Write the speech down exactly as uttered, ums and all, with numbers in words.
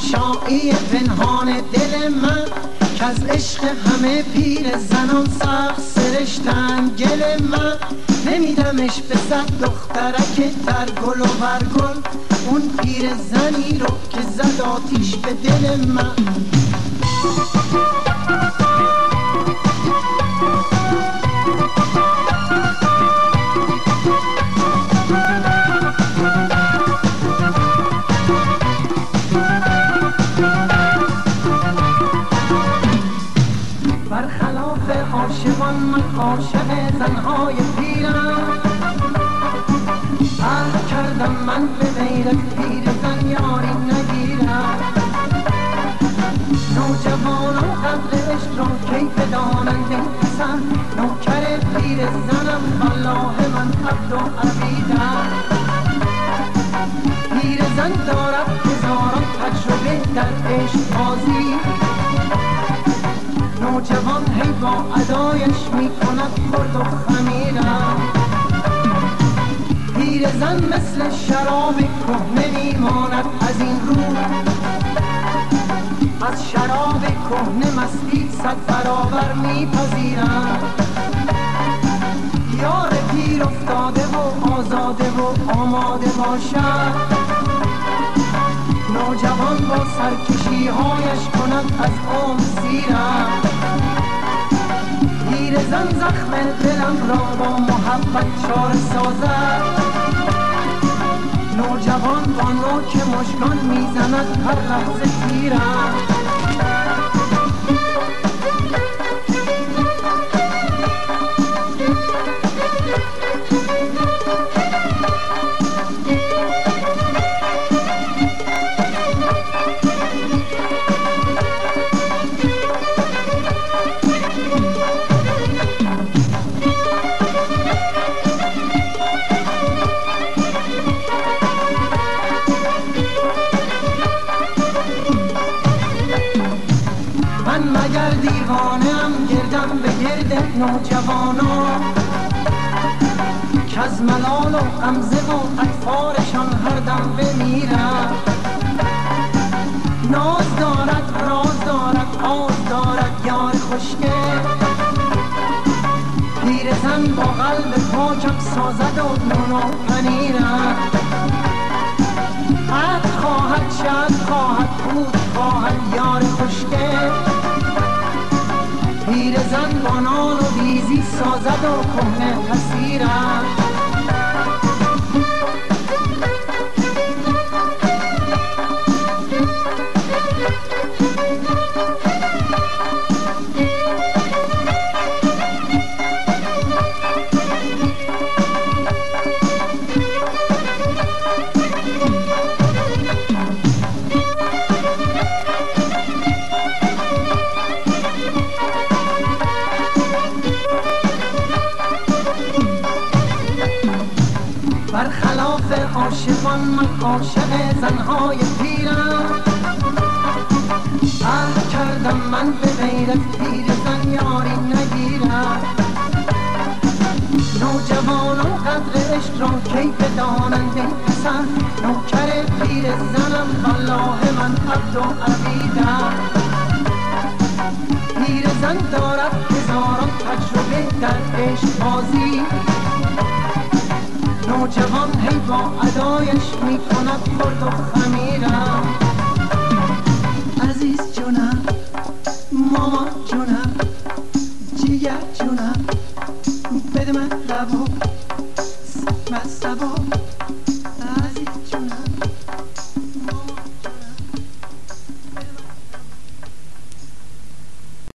تماشایی پنهان دل من که از عشق همه پیر زنان سخت سرشتن گل من نمیدمش به صد دخترک تر گل و برگل اون پیر زنی رو که زد آتیش به دل من برخلاف عاشقان من عاشق زنهای پیرم عهد کردم من به غیر از پیر زن یاری نگیرم نوجوانان قدر عشق را کی بدانند ای پسر نوکر پیر زنم والله من عبد و عبیدم پیر زن دارد هزاران تجربه در عشق بازی نوجوان هی با ادایش می کند خرد و خمیرم پیر زن مثل شراب کهنه می ماند از این رو از شراب کهنه مستی صد برابر می پذیرم یار پیر افتاده و آزاده و آماده باشد نوجوان با سرکشی هایش کند از عمر سیرم پیر زن زخم دلم را با محبت چاره سازد نوجوان با نوک مژگان میزند هر لحظه تیرم مگر دیوانم گردم به گرد نوجوانا که از ملال و غمزه و اطفارشان هر دم بمیرم ناز دارد راز دارد آز دارد یار خوشگه پیر زن با قلب پاکم سازد و نون و پنیرم عهد خواهد شد خواهد بود خواهد یار خوشگه پیر زن با نان و بیزی سازد و کهنه پذیرم برخلاف عاشقان من عاشق زنهای پیرم عهد کردم من به غیر از پیر زن یاری نگیرم نوجوانان قدر عشق را کی بدانند ای پسر نوکر پیر زنم والله من عبد و عبیدم پیر زن دارد هزاران تجربه در عشق بازی نوجوان هی با ادایش می کند خرد و خمیرم عزیز جونم ماما جونم جیگر جونم بده من لبو